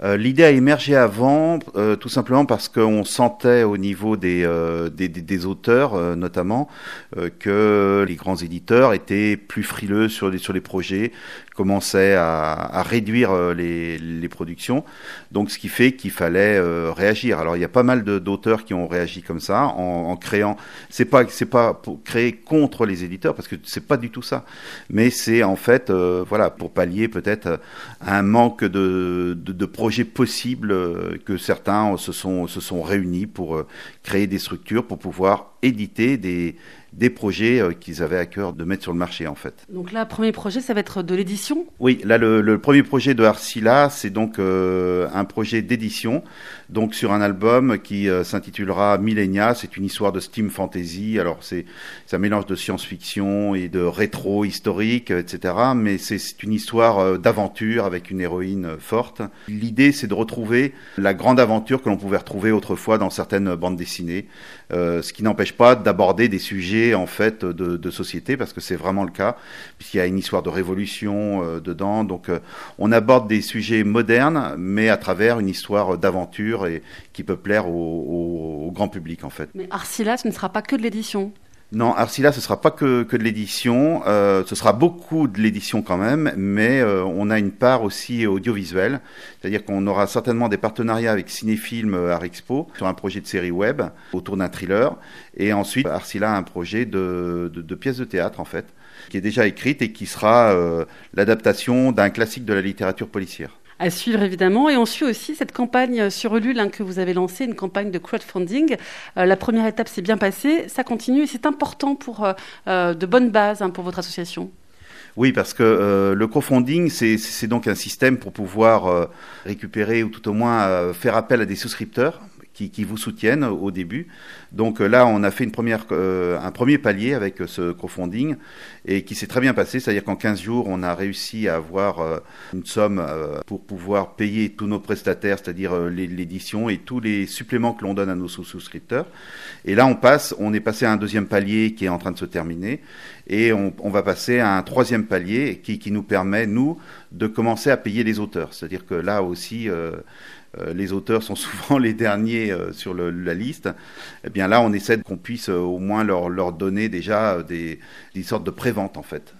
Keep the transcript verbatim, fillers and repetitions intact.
Euh, l'idée a émergé avant, euh, tout simplement parce qu'on sentait au niveau des, euh, des, des, des auteurs, euh, notamment, euh, que les grands éditeurs étaient plus frileux sur les, sur les projets, commençaient à, à réduire euh, les, les productions. Donc, ce qui fait qu'il fallait euh, réagir. Alors, il y a pas mal de, d'auteurs qui ont réagi comme ça, en, en créant. C'est pas, c'est pas pour créer contre les éditeurs, parce que c'est pas du tout ça. Mais c'est en fait, euh, voilà, pour pallier peut-être un manque de, de, de projets possibles, euh, que certains se sont, se sont réunis pour euh, créer des structures pour pouvoir éditer des, des projets euh, qu'ils avaient à cœur de mettre sur le marché, en fait. Donc là, premier projet, ça va être de l'édition ? Oui, là, le, le premier projet de Arsila, c'est donc euh, un projet d'édition, donc sur un album qui euh, s'intitulera Millennia. C'est une histoire de steam fantasy. Alors, c'est, c'est un mélange de science-fiction et de rétro historique, et cetera. Mais c'est, c'est une histoire euh, d'aventure avec une héroïne euh, forte. L'idée, c'est de retrouver la grande aventure que l'on pouvait retrouver autrefois dans certaines bandes dessinées, euh, ce qui n'empêche pas d'aborder des sujets en fait de, de société, parce que c'est vraiment le cas, puisqu'il y a une histoire de révolution euh, dedans. Donc, euh, on aborde des sujets modernes, mais à travers une histoire d'aventure et qui peut plaire au, au, au grand public, en fait. Mais Arsila, ce ne sera pas que de l'édition. Non, Arsila, ce sera pas que, que de l'édition, euh, ce sera beaucoup de l'édition quand même, mais euh, on a une part aussi audiovisuelle, c'est-à-dire qu'on aura certainement des partenariats avec Cinéfilm Art Expo sur un projet de série web autour d'un thriller, et ensuite Arsila a un projet de, de, de pièce de théâtre, en fait, qui est déjà écrite et qui sera euh, l'adaptation d'un classique de la littérature policière. À suivre évidemment, et on suit aussi cette campagne sur Ulule hein, que vous avez lancée, une campagne de crowdfunding. Euh, la première étape s'est bien passée, ça continue et c'est important pour euh, de bonnes bases hein, pour votre association. Oui, parce que euh, le crowdfunding, c'est, c'est donc un système pour pouvoir euh, récupérer ou tout au moins euh, faire appel à des souscripteurs qui, qui vous soutiennent au début. Donc euh, là, on a fait une première, euh, un premier palier avec euh, ce crowdfunding et qui s'est très bien passé. C'est-à-dire qu'en quinze jours, on a réussi à avoir euh, une somme euh, pour pouvoir payer tous nos prestataires, c'est-à-dire euh, l'édition et tous les suppléments que l'on donne à nos souscripteurs. Et là, on passe, on est passé à un deuxième palier qui est en train de se terminer et on, on va passer à un troisième palier qui, qui nous permet, nous, de commencer à payer les auteurs. C'est-à-dire que là aussi, euh, euh, les auteurs sont souvent les derniers euh, sur le, la liste. Eh bien là, on essaie qu'on puisse euh, au moins leur, leur donner déjà des, des sortes de préventes, en fait.